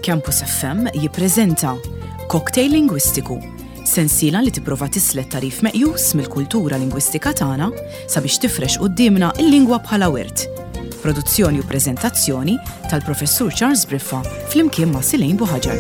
Campus FM jippreżenta Cocktail Lingwistiku, sensiela li tipprova tislet tarif meqjus mill-kultura lingwistika tagħna sabiex tifrex qudiemna l-lingwa bħala wirt. Produzzjoni u preżentazzjoni tal-Professur Charles Briffa flimkien ma' Silejn Buħaġar.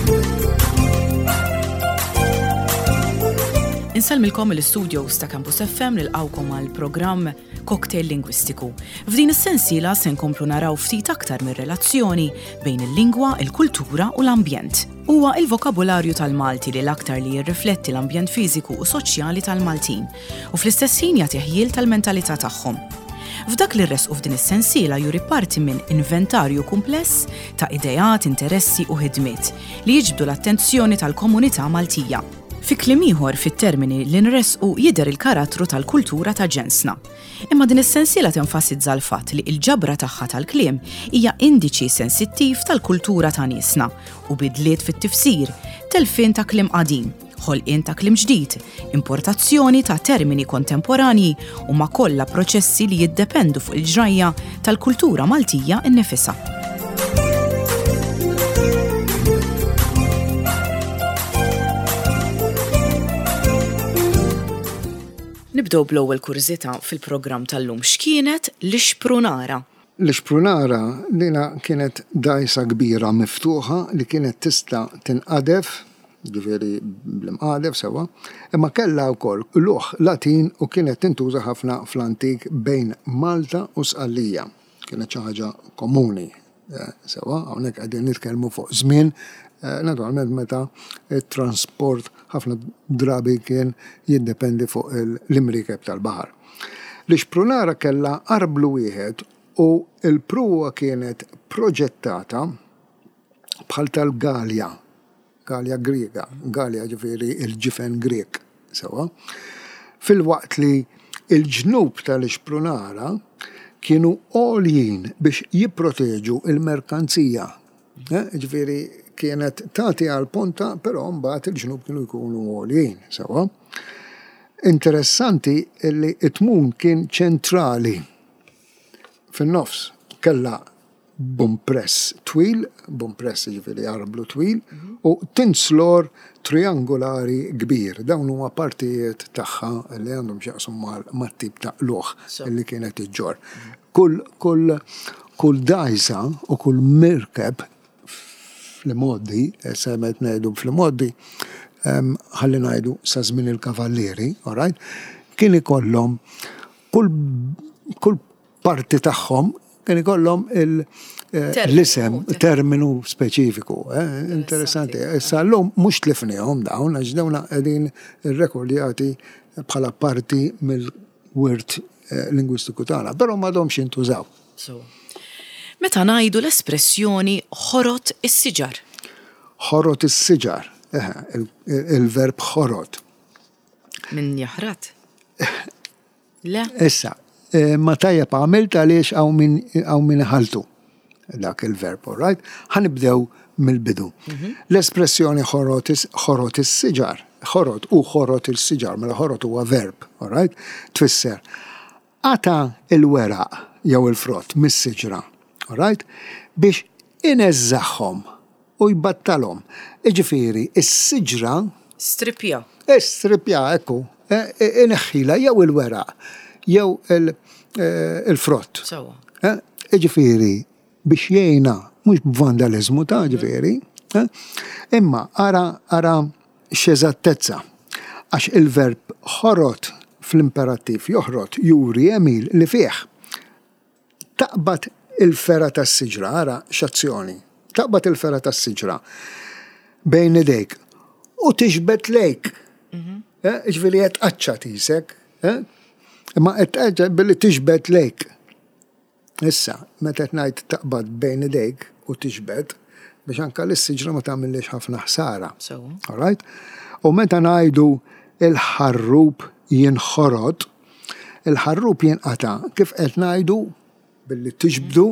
Insalmilkom l-studios ta' Campus FM nilqawkom għal programm Cocktail Lingwistiku. F'din is-sensiela se nkomplu naraw ftit aktar mir-relazzjoni bejn il-lingwa, il-kultura u l-ambjent. Huwa il-vokabularju tal-Malti li l-aktar li jirrifletti l-ambjent fiżiku u soċjali tal-Maltin u fl-istess ħin jagħti ħjiel tal-mentalità tagħhom. F'dak li rresqu f'din is-sensiela juri parti minn inventarju kumpless ta' idejat, interessi u ħidmiet li jiġbdu l-attenzjoni tal-komunità Maltija. Fi kliem ieħor fit-termini li nresqu jidher il-karattru tal-kultura ta' ġensna. Imma din is-sensiela tenfasizza l-fatt li l-ġabra tagħha tal-kliem hija indiċi sensittiv tal-kultura ta' niesna u bidliet fit-tifsir, telfien ta' kliem qadim, ħolqien ta' kliem ġdid, importazzjoni ta' termini kontemporanji u ma' kollha proċessi li jiddependu fuq il-ġrajja tal-kultura Maltija innifisha. Nibdew bl-ewwel kurżita fil-programm tal-lum x'kienet l-ixprunara. L-ixprunara dina kienet dajsa kbira miftuħa li kienet tista' tinqadef, ġifieri bl-imqadef sewa, imma kellha wkoll luħ Latin u kienet tintuża ħafna fl-antik bejn Malta u Sqallija. Kienet xi ħaġa komuni sewa, hawnhekk qegħdin nitkellmu fuq żmien naturalment meta it-transport ħafna drabi kien jiddependi fuq l-imrikeb tal-baħar. L-ixprunara kellha arblu wieħed u l-pruwa kienet proġettata bħal tal-Galja, Galja Griega, Galja ġifieri il-ġifen Grek sewa. Fil-waqt li l-ġnub tal-ixprunara kienu għoljin biex jipproteġu il-merkanzija. Ġifieri kienet tagħti għal ponta, però mbagħad il-ġnub kienu jkunu għoljin sewa. Interessanti li t-tmun kien ċentrali fin-nofs kellha bumpress twil, bumpress ġifieri arblu twil, u tinslor triangolari kbir. Dawn huma partijiet tagħha li għandhom x'jaqsmu mat-tip ta' loħ li kienet iġġor. Kull dajsa u kull mirkeb fl-modi, semet ngħidu fl-modi, ħalli ngħidu sa żmien il-kavallieri, all right? Kien ikollhom kull parti tagħhom kien ikollhom l-isem, terminu speċifiku. Interessanti. Issa llum mhux tlifnihom dawn għax dawn qegħdin irrekordjati bħala parti mill-wirt lingwistiku tagħna, però m'għadhomx jintużaw. Meta ngħidu l-espressjoni ħorot is-siġar. Ħorot is-siġar, il-verb ħorot. Min jaħrat? Le. Issa, ma tajjeb għamilt għaliex hawn min ħaltu dak il-verb, all right? Ħanibdew mill-bidu. L-espressjoni ħorot is-siġar, ħorot u ħorot is-siġar, mela ħorot huwa verb, all right? Tfisser ata il-weraq jew il-frott mis-siġra. Right? Biex ineżżaħħom u jbattalhom. Iġifieri is-siġra Stripja, ekku. Ineħħila jew il-weraq jew il-frott. Iġifieri biex jgħinha mhux b'vandaliżmu ta' ġifieri, imma ara x'eżattezza għax il-verb ħorot fl-imperattiv joħrot juri emil li fih taqbad il-fera tas-siġra, ara x'azzjoni. Taqbad il-fera tas-siġra bejn idejk u tixbet lejk. Ġifieri qed tqaċċa tisek, imma qed tqaċċa billi tixbet lejk. Issa, meta qed ngħid taqbad bejn idejk u tixbet biex anke l-siġra ma tagħmilx ħafna ħsara. All right? U meta ngħidu il-ħarrub jinħorod, il-ħarrub jinqata' kif qed ngħidu billi tiġbdu,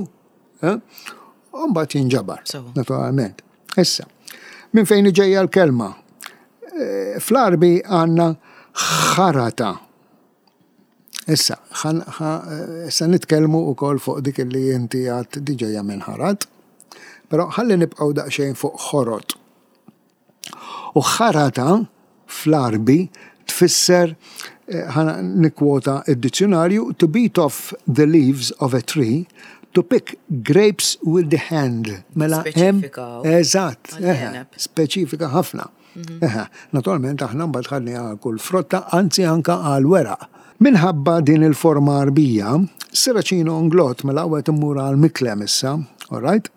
u mbagħad jinġabar, naturalment. Issa, minn fejn ġejja l-kelma? Fl-Arbi għandna ħarata. Issa nitkellmu wkoll fuq dik li inti għad diġejja minn ħarat, Però ħalli nibqgħu daqsxejn fuq ħorot. U ħarata fl-Arbi tfisser nikwota id-dizzjonarju to beat off the leaves of a tree to pick grapes with the hand. Mela eżatt, speċifika ħafna. Naturalment aħna mbagħad ħadni għal kull frotta, anzi anka għal weraq. Minħabba din il-forma arbija, Saracino Unglot mela għet immur għal miklem issa, all right?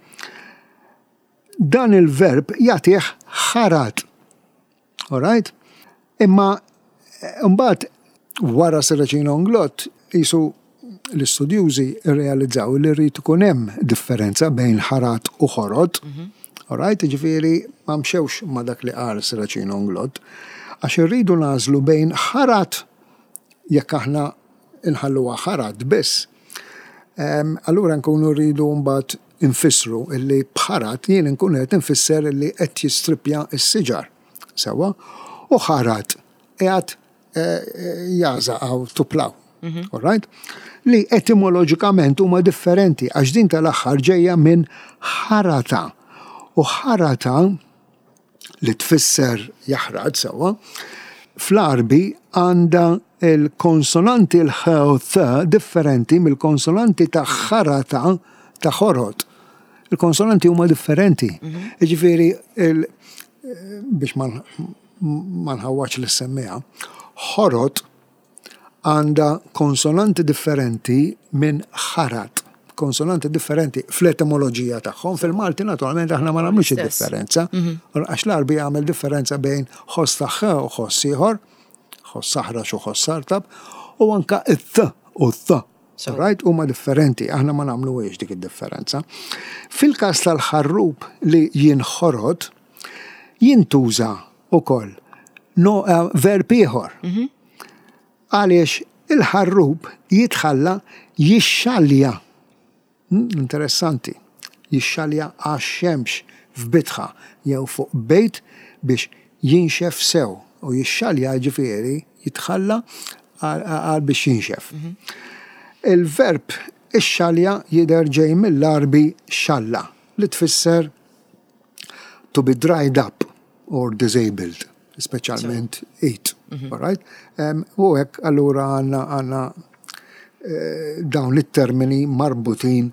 Dan il-verb jagħtih ħarat. All right? Imma mbagħad wara Saracino Unglot jisu l-istudjużi realizzaw li rrid ikun hemm differenza bejn ħarat u ħorot. All right? Ġifieri ma mxewx ma dak li qal Saracino Unglot għax irridu nażlu bejn ħarat jekk aħna inħalluha ħarat biss. Allura nkunu rridu mbagħad infissru illi bħarat jien nkun qed infisser illi qed jistrippja s-siġar. Sewa? U ħarat qiegħed jażaqgħu tuplaw. All right? Li etimoloġikament huma differenti għax din tal-aħħar ġejja minn ħarata. U ħarata li tfisser jaħrad sewa, fl-Arbi għandha il-konsonanti l-ħ u th differenti mill-konsonanti ta' ħarata ta' ħorot. Il-konsonanti huma differenti. Ġifieri biex ma nħawwax l-semmija, ħorot għanda konsonanti differenti minn ħarat. Konsonanti differenti fl-etimoloġija tagħhom. Fil-Malti naturalment aħna ma nagħmlux id-differenza. Għax l-Arbi jagħmel differenza bejn ħoss ta' ħ u ħoss ieħor, ħoss saħrax u ħoss sartab, u anka it-th u th. Right? Huma differenti, aħna ma nagħmluhiex dik id-differenza. Fil-każ tal-ħarrub li jinħorod, jintuża wkoll verb ieħor. Għaliex il-ħarrub jitħalla jixxallja. Interessanti. Jixxallja għax-xemx f'bitħa jew fuq bejt biex jinxef sew. U jixxallja ġifieri jitħalla għal biex jinxef. Il-verb ix-xallja jidher ġej mill-Arbi xalla li tfisser to be dried up or disabled, specialment eat. All right? U hekk allura għandna dawn it-termini marbutin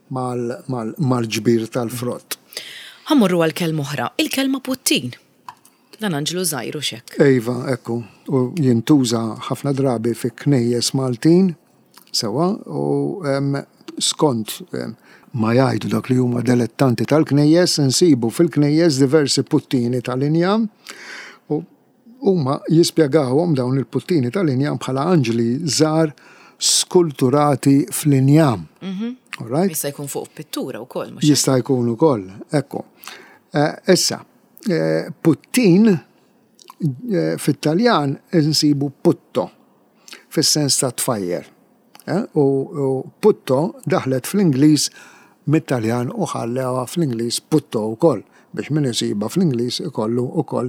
mal-ġbir tal-frott. Ħammurru għal-kelma oħra, il-kelma puttin. Dan Anġlu żgħir xekk. Iva, ekku, u jintuża ħafna drabi fi knejjes Maltin, sewa, u skont ma jgħidu dak li huma dilettanti tal-knejjes, insibu fil-knejjes diversi puttini tal-injam, u huma jispjegawhom dawn il-puttini tal-injam bħala anġli żgħar skulturati fl-injam. Jista' jkun fuq pittura wkoll. Jista' jkun ukoll, ekku. Issa, puttin fit-Taljan insibu putto, fis-sens ta' tfajjer. U putto daħlet fl-Ingliż mit-Taljan u ħalleha fl-Ingliż putto wkoll biex min isiba fl-Ingliż ikollu wkoll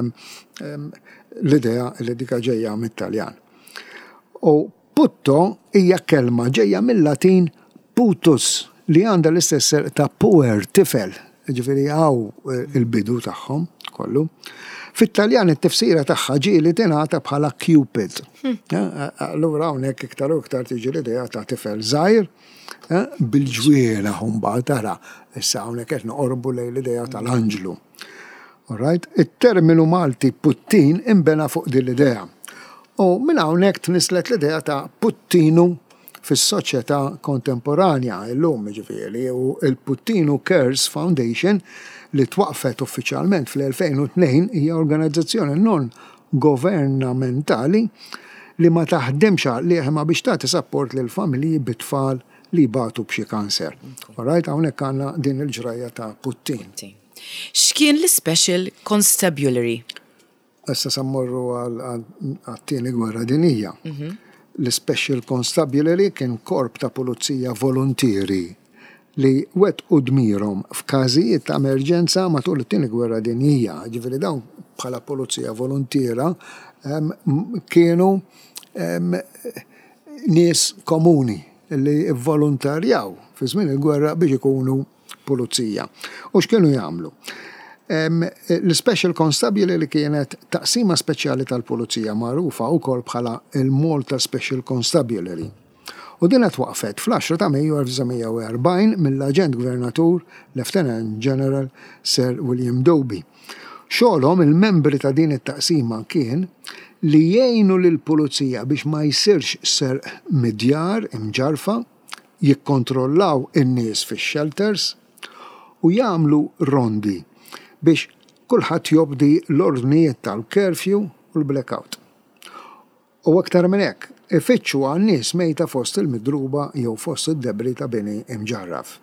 l-idea li dika ġejja mit-Taljan. U putto hija kelma ġejja mill-Latin putus li għandha l-istess ta' puer tifel, ġifieri hawn il-bidu tagħhom kollu. Fit-Taljan it-tifsira tagħha ġieli tingħata bħala Cupid. Allura hawnhekk iktar u iktar tiġi l-idea ta' tifel żgħir bil-ġwiena mbagħad tara. Issa hawnhekk qed noqorbu lejn l-idea tal-anġlu. All right? It-terminu Malti puttin imbena fuq din l-idea. U minn hawnhekk tnislet l-idea ta' puttinu fis-soċjetà kontemporanja illum ġifieri u l-Puttinu Cares Foundation li twaqfet uffiċjalment fl-2002 hija organizzazzjoni non governamentali li ma taħdemx għalieħ biex tagħti support lil familji bit-tfal li batu b'xi kanser. Alright, hawnhekk għandna din il-ġrajja ta' puttin. X'kien l-Special Constabulary? Issa sammorru għat-tieni gwerra dinija. L-Special Constabulary kien korp ta' pulizija volontieri li wet u dmirhom f'każijiet ta' emerġenza matul it-tieni gwerra dinjija. Ġifieri dawn bħala pulizija volontiera kienu nies komuni li volontarjaw fi żmien il-gwerra biex ikunu pulizija. U x'kienu jagħmlu? L-Special Constabulary li kienet taqsima speċjali tal-pulizija magħrufa wkoll bħala il-Malta Special Constabulary. U din qed waqfet fl-10 ta' Mejju 1940 mill-Aġent Gvernatur Lieutenant General Sir William Doby. Xogħolhom il-membri ta' din it-taqsima kien li jgħinu lill-pulizija biex ma jsirx ser midjar imġarfa, jikkontrollaw in-nies fix-shelters u jagħmlu rondi biex kulħadd jobdi l-ordnijiet tal-curfew u l-blackout. U aktar minn hekk, ifittxu għan-nies mejta fost il-midruba jew fost id-debri ta' bini imġarraf.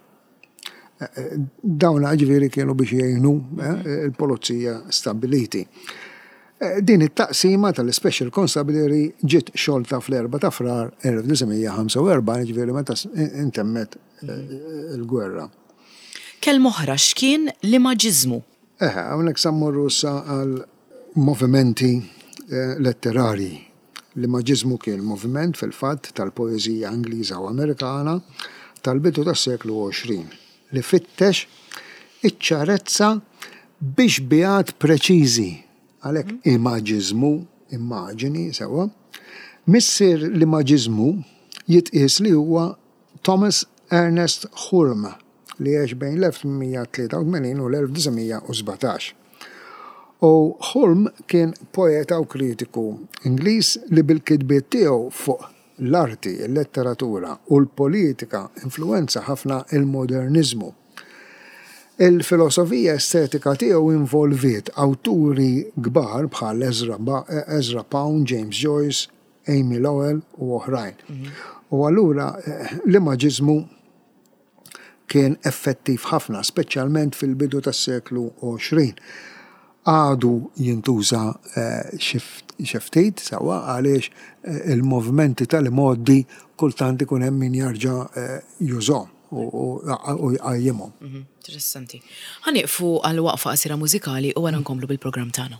Dawna ġifieri kienu biex jgħinu il-pulizija stabiliti. Din it-taqsima tal-Special Constabulary ġiet xolta fl-4 ta' Frar 1945 ġifieri meta intemmet il-gwerra. Kelm oħra x'kien l-imaġiżmu? Hawnhekk sammurru sa għal movimenti letterari. L-imaġiżmu kien moviment fil-fatt tal-poeżija Ingliża u Amerikana tal-bidu tas-seklu 20 li fittex iċ-ċarezza biex biat preċiżi għalhekk imaġiżmu, immaġini sewa, missier l-imaġiżmu jitqies li huwa Thomas Ernest Hulme li għex bejn l-1883 u l-1917. U Hulme kien poeta u kritiku Ingliż li bil-kitbiet tiegħu fuq l-arti, il-letteratura u l-politika influenza ħafna il-modernizmu. Il-filosofija estetika tiegħu involviet awturi kbar bħal Ezra Pound, James Joyce, Amy Lowell u oħrajn. U allura l-imaġiżmu kien effettiv ħafna, speċjalment fil-bidu tas-seklu 20. Għadu jintuża xiftit sawa għaliex il-movimenti tal-modi kultant ikun hemm min jarġa' jużhom u jqajjimhom. Interessanti. Ħanieqfu għal waqfa qasira mużikali u wara nkomplu bil-programm tagħna.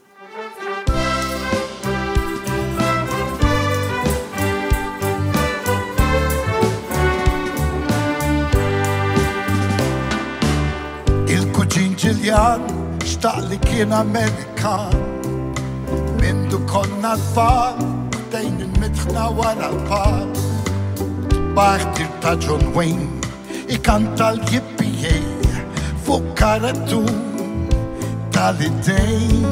Il-kuġin Ġiljan xtaq li kien Amerikan mindu konna tfal dejn il-mitħna wara l-par Baħtir ta' John Wayne ikanta l-yippijej fuq karatun tal-idejn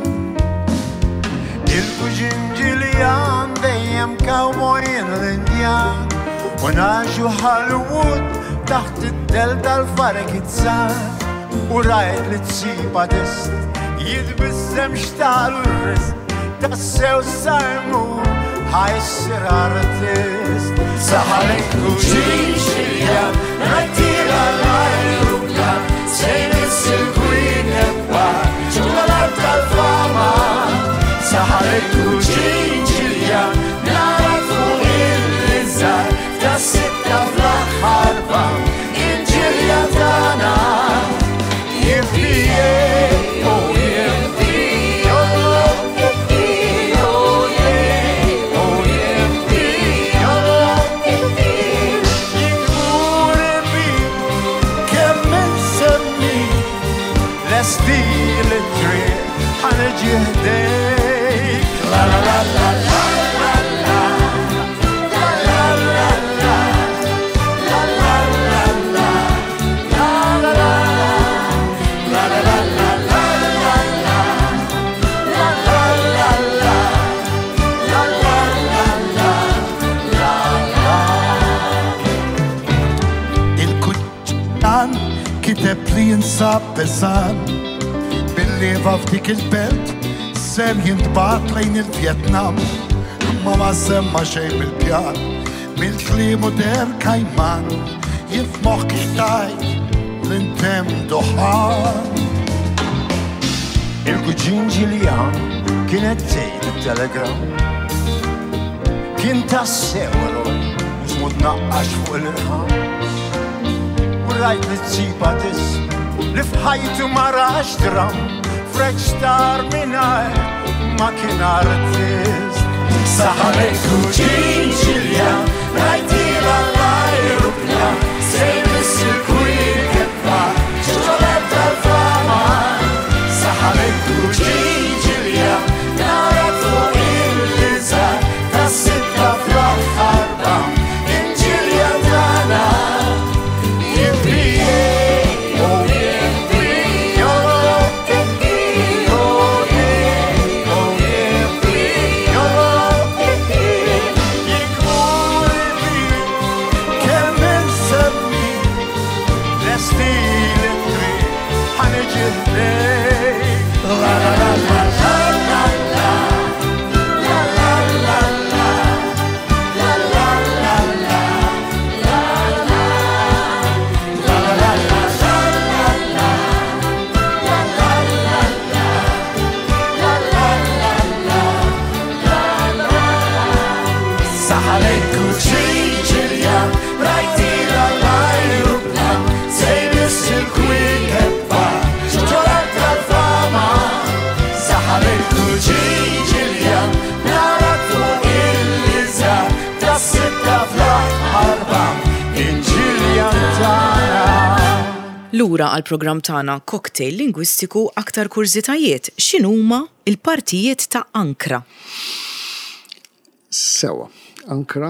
Il-kuġin Ġiljan dejjem cowboy l-Indjan u naġu Hollywood taħt id-del tal-Farkizzan u rajt li t-siba dist jidbissem xtalu r-risk tassew sarmu ħajsir artist saħalek kuġin Ġiljan rajtila l-ajrubla sejn is-silkwin ebba ġugalar tal-fama saħalek kuġin Ġiljan narak fuq il-lizzar tas-sitta fl-aħħarba il-Ġiljan tagħna jinsab besan bil-leva f'dik il-belt ser jintbat lejn il-Vjetnam ma semma xejn bil-pjan mill-kliem u der kajman jifmoħ kixtaj l-intem doħan Il-kuġin Ġiljan kienet tgħid it-telegram kien tassew għaloj mhux mod naqqax fuq il-irħam rajt li t-siba tis li fħajtu marax dram freċ star minar ma kien artist saħalek kuġin Ġiljan rajtila l-ajruplan sejn is-silkwin kebba Lura għal-programm tagħna Cocktail Lingwistiku aktar kurzitajiet x'inhuma il-partijiet ta' Ankra. Sewa, Ankra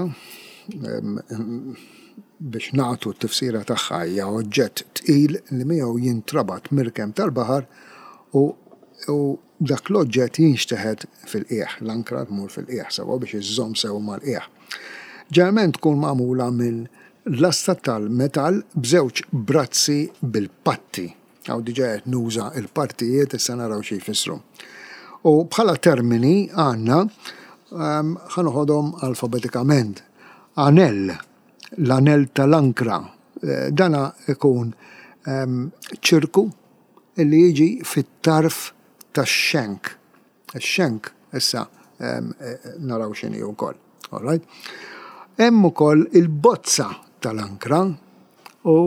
biex nagħtu t-tifsira tagħha hija oġġett tqil li miegħu jintrabat mirkem tal-baħar u dak l-oġġett jinxteħed fil-qiegħ, l-ankra tmur fil-qiegħ sewa biex iżżomm sew mal-qiegħ. Ġeneralment tkun magħmula minn l-asta tal-metall b'żewġ brazzi bil-patti. Għaw diġà qed nuża l-partijiet issa naraw xi jfissru. U bħala termini għandna ħanoħodhom alfabetikament. Anell, l-anell tal-ankra, dana ikun ċirku li jiġi fit-tarf tax-xenk. Ix-xenk issa naraw x'inhi wkoll. All right? Hemm ukoll il-bozza tal-ankra u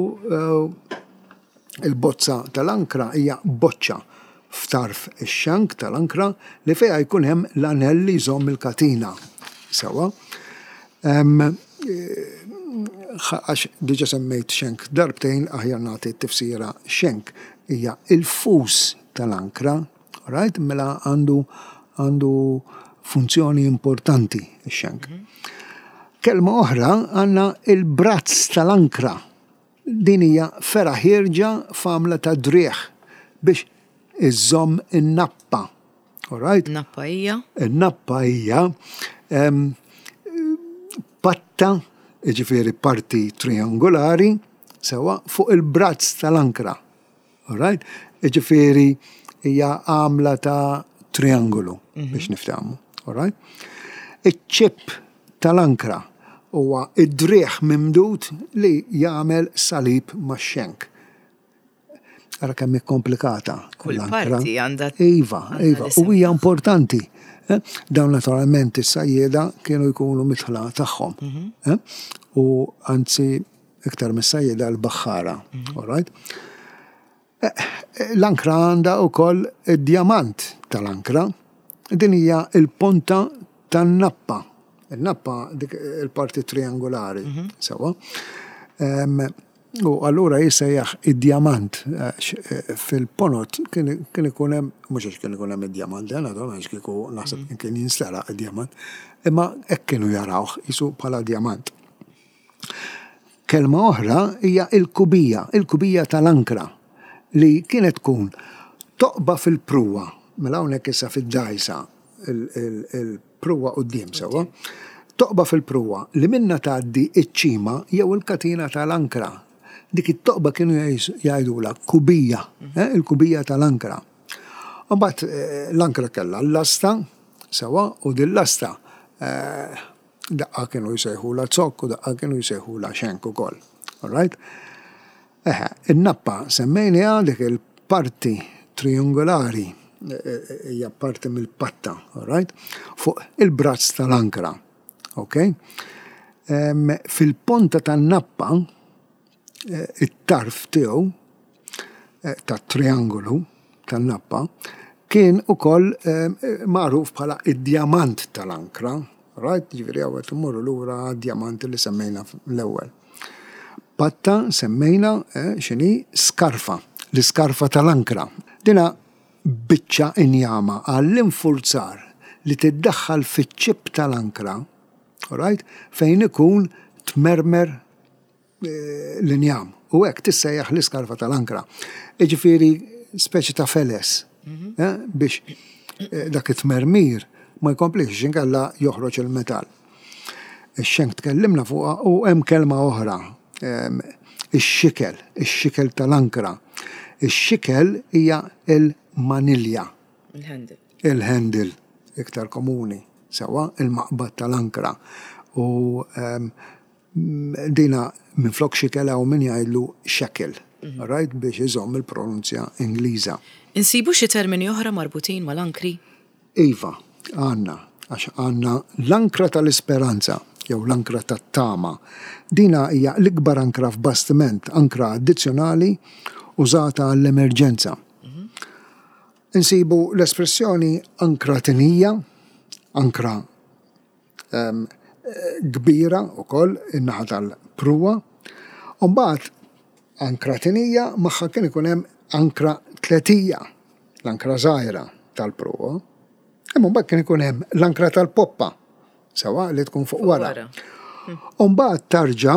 il-bozza tal-ankra hija boċċa f'tarf ix-xenk tal-ankra li fejha jkun hemm l-anell li jżomm il-katina. Sewa. Għax diġa semmejt xenk darbtejn aħjar nagħti t-tifsira xenk hija il-fus tal-ankra, right? Mela għandu funzjoni importanti x-xenk. Kelma oħra għandna il-brazz tal-ankra. Din hija fera ħirġa famla ta' drieħ biex iżżomm in-nappa. All right? Nappa hija? In-nappa hija patta, ġifieri parti triangolari, sewa fuq il-brazz tal-ankra. All right? Ġifieri hija għamla ta' triangolu biex nifhmu. All right? Iċ-ċip tal-ankra huwa id-drieħ mimdud li jagħmel salib max-xenk. Ara kemm komplikata. Kull parti għandha. Iva, u hija importanti. Dawn naturalment is-sajjeda kienu jkunu mitħla tagħhom. U anzi iktar mis-sajjeda l-baħħara. All right? L-ankra għandha wkoll id-djamant tal-ankra. Din hija il-ponta tan-nappa. Il-nappa dik il-parti triangolari. Sewa. U allura jisejjaħ id-djamant fil-ponot kien ikun hemm mhux kien ikun hemm id-djamant, għax kieku naħseb kien jinstara id-djamant, imma hekk kienu jarawh jisu bħala djamant. Kelma oħra hija il-kubija tal-ankra li kienet tkun toqba fil-pruwa, mela hawnhekk issa fid-dajsa il-pruwa quddiem sewa, toqba fil-pruwa li minna tgħaddi iċ-ċima jew il-katina tal-ankra. Dik it-toqba kienu jgħidula kubija, il-kubija tal-ankra. U mbagħad l-ankra kellha l-lasta, sewa, u din-lasta daqqa kienu jsejħula zokk u daqqa kienu jsejħula xenk ukoll. All right? In-nappa semmejniha dik il-parti triangolari hija parti mill-patta, all right? Fuq il-brazz tal-ankra. Okay? Fil-ponta tan-nappa it-tarf tiegħu tat triangolu tan-nappa kien ukoll magħruf bħala id-djamant tal-ankra, right? Ġifieri hawnhekk immorru lura djamant li semmejna l-ewwel. Patta semmejna x'inhi skarfa, l-iskarfa tal-ankra. Dina biċċa injama għall-infurzar li tiddaħħal fiċ-ċib tal-ankra, all right? Fejn ikun tmermer l-injam. U hekk tissejjaħ l-iskarfa tal-ankra. Ġifieri speċi ta' feles biex dak it-tmermir ma jkomplix inkella joħroġ il-metall. Ix-xenk tkellimna fuqha u hemm kelma oħra. Ix-xikel tal-ankra. Ix-xikel hija il-manilja. Il-handle iktar komuni. Sewa il-maqbad tal-ankra. U dina minn flok xikela u minn jgħidlu xekel, right, biex iżomm il-pronunzja Ingliża. Insibu xi termini oħra marbutin mal-ankri? Iva, għax għandna l-ankra tal-isperanza, jew l-ankra tat-tama. Dina hija l-ikbar ankra f'bastiment, ankra addizzjonali użata għall-emerġenza. Insibu l-espressjoni ankratinija, ankra kbira ukoll in-naħa tal-pruwa, u mbagħad ankratinija magħha kien ikun hemm ankra tletija, l-ankra żgħira tal-pruvo. Imma mbagħad kien ikun hemm l-ankra tal-poppa, sewa li tkun fuq wara. U mbagħad tarġa'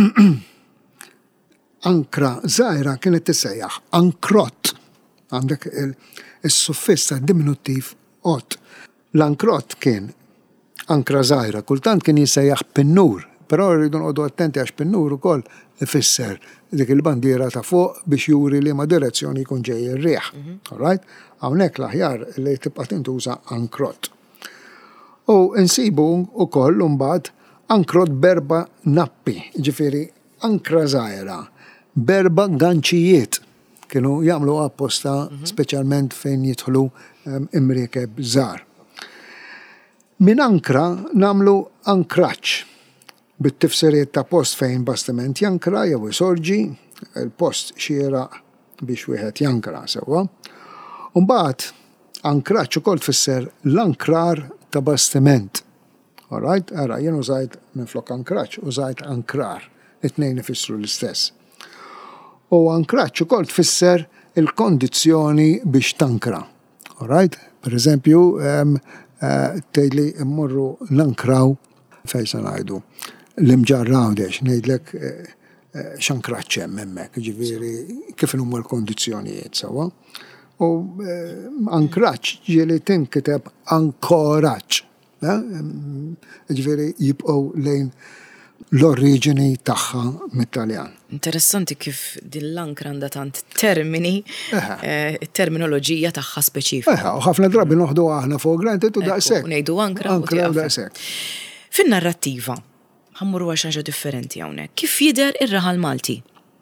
ankra żgħira kienet tissejjaħ ankrot. Għandek is-suffiss tad-diminuttiv ot. L-ankrot kien ankra żgħira, kultant kien jissejjaħ pinnur, però rridu noqogħdu attenti għax pinnur ukoll ifisser dik il-bandiera ta' fuq biex juri li ma' direzzjoni jkun ġej ir-riħ. All right? Hawnhekk l-aħjar li tibqa' tintuża ankrot. U nsibu wkoll imbagħad ankrot berba nappi, ġifieri ankra żgħira, berba ganċijiet kienu jagħmlu apposta speċjalment fejn jidħlu imriekeb żgħar. Min ankra nagħmlu ankraċ bit-tifsiriet ta' post fejn bastiment jankra jew isorġi, il-post xieraq biex wieħed jankra sewwa. U mbagħad ankraċ ukoll tfisser l-ankrar ta' bastiment. All right? Ara jien użajt minflok ankraċ, użajt ankrar. It-tnejn ifissru l-istess. U ankraċ ukoll tfisser il-kondizzjoni biex tankra. All right? Per eżempju, tgħidli mmorru nankraw fejn se ngħidu l-imġarraw dex, ngħidlek x'ankraċ hemm hemmhekk, ġifieri kif huma l-kondizzjonijiet sewwa. U ankraċ ġieli tinkiteb ankoraċ. Ġifieri jibqgħu lejn l-oriġini tagħha mit-Taljan. Interessanti kif din l-ankra għandha tant termini, it-terminoloġija tagħha speċifika. U ħafna drabi noħdu aħna fuq granted u daqshekk. Ngħidu ankra u daqshekk. Fin-narrattiva, ħammurru għax ħaġa differenti hawnhekk. Kif jidher ir-raħal Malti?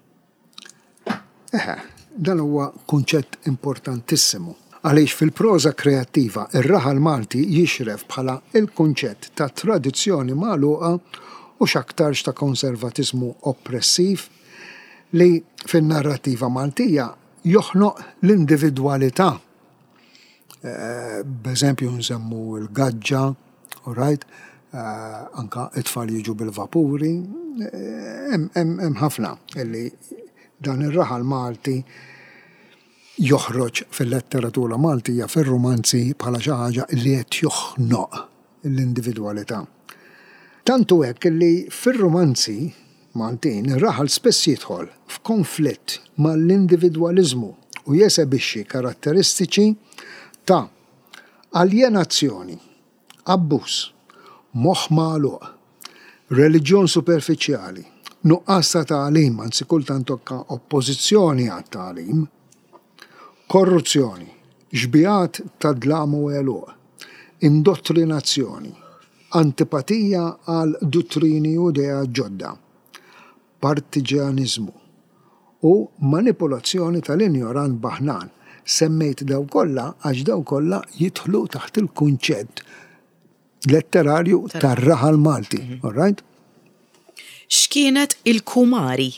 Dan huwa kunċett importantissimu. Għaliex fil-proża kreattiva ir-raħal Malti jixref bħala il-kunċett ta' tradizzjoni magħluqa u x'aktarx ta' konservatizmu oppressiv li fin-narrattiva Maltija joħnoq l-individwalità. B'eżempju nsemmu l-gaġġa, all right? Anka it-tfal jiġu bil-vapuri, hemm ħafna illi dan ir-raħal Malti joħroġ fil-letteratura Maltija fir-romanzi bħala xi ħaġa li qed joħnoq l-individwalità. Tantu hekk illi fir-romanzi Maltin ir-raħal spess jidħol f'konflitt mal-individwaliżmu u jesebixxi karatteristiċi ta' aljenazzjoni, abbuż, moħħ magħluq, reliġjon superfiċjali, nuqqas ta' tagħlim, anzi kultant tokka oppożizzjoni għat-tagħlim, korruzzjoni, xbijat ta' dlam u għeluq, indottrinazzjoni, antipatija għal dottrini u idea ġodda, partiġanizmu u manipolazzjoni tal-injoran baħnan. Semmejt daw kollha għax daw kollha jidħlu taħt il-kunċett letterarju tar-raħal Malti, all right? X'kienet il-kumari?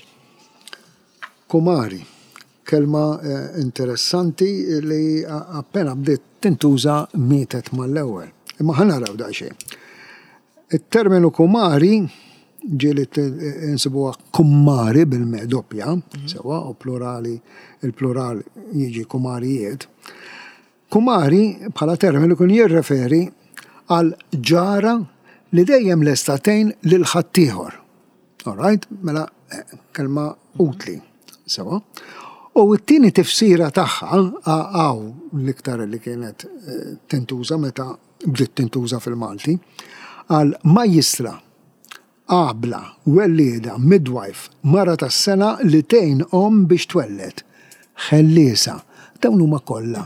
Kumari, kelma interessanti li appena bdiet tintuża mietet mal-ewwel. Imma ħanaraw daqsxejn. Il-terminu kumari ġieli insibuha kummari bil-doppja, sewa u plurali, il-plural jiġi kumarijiet. Kumari bħala terminu kun jirreferi għal ġara li dejjem l-estatejn lil ħaddieħor. All right? Mela kelma utli. Sewa. U t-tieni tifsira tagħha għaw l-iktar li kienet tintuża meta bdiet tintuża fil-Malti għal majjistra, qabla, wellieda, midwife, mara tas-sena li tgħin biex twellet. Ħelliesa. Dawn huma kollha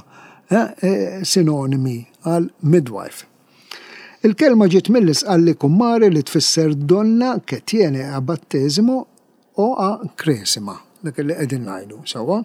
sinonimi għal midwife. Il-kelma ġiet mill-isqalli kummari li tfisser donna che tiene a battesimo o a kresima, dak li qegħdin ngħidu sewwa.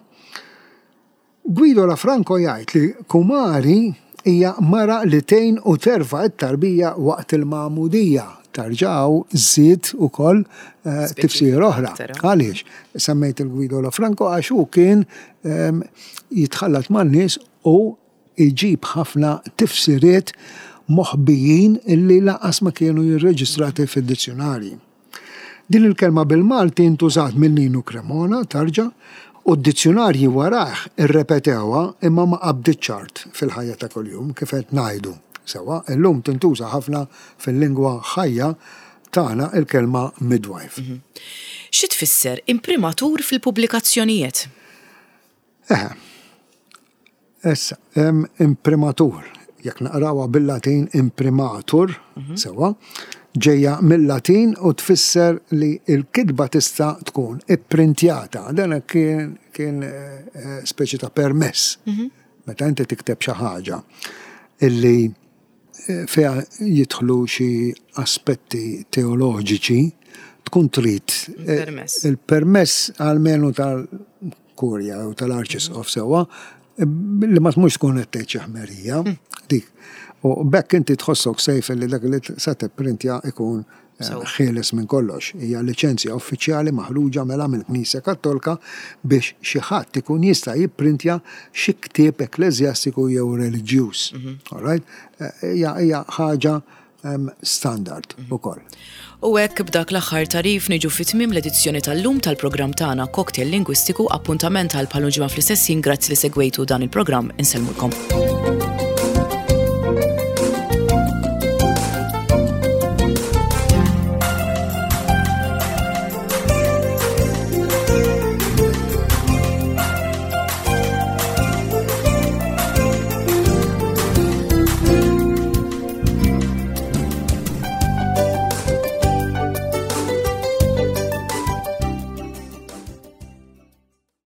Guido Lafranco jgħid li kumari hija mara li tgħin u terfa' t-tarbija waqt il-magħmudija. Tarġaw żied ukoll tifsir oħra. Għaliex semmejt il-Guido Lafranco għax hu kien jitħallat man-nies u jġib ħafna tifsiriet moħbijin illi laqas ma kienu jirreġistrati fid-dizzjonarji. Din il-kelma bil-Malti intużat minn Nino Cremona tarġa' u d-dizzjonarji waraħ irrepetewa imma ma qabditx ċart fil-ħajja ta' kuljum kif qed ngħidu sewa. Illum tintuża ħafna fil-lingwa ħajja tagħna il-kelma midwife. Xi tfisser imprimatur fil-pubblikazzjonijiet? Issa, imprimatur, jekk naqrawha bil-Latin imprimatur, sewa, ġejja mill-Latin u tfisser li l-kitba tista' tkun ipprintjata. Dan kien speċi ta' permess. Meta inti tikteb xi ħaġa illi fiha jidħlu xi aspetti teoloġiċi tkun trid il-permess għalmenu tal-kurja u tal-arċisqof sewa li ma tmux tkun qed tgħid xi ħmerija dik. U bekk inti tħossok sejf li dak li se tipprintja ikun ħieles minn kollox. Hija liċenzja uffiċjali maħruġa mela mill-Knisja Kattolika biex xi ħadd ikun jista' jipprintja xi ktieb ekleżjastiku jew reliġjuż. All right? Hija ħaġa standard ukoll. U hekk b'dak l-aħħar tarif niġu fit-tmiem l-edizzjoni tal-lum tal-programm tagħna Cocktail Lingwistiku, appuntament għal bħal ġimgħa fl-istess ħin. Grazzi li segwejtu dan il-programm, insellmulkom.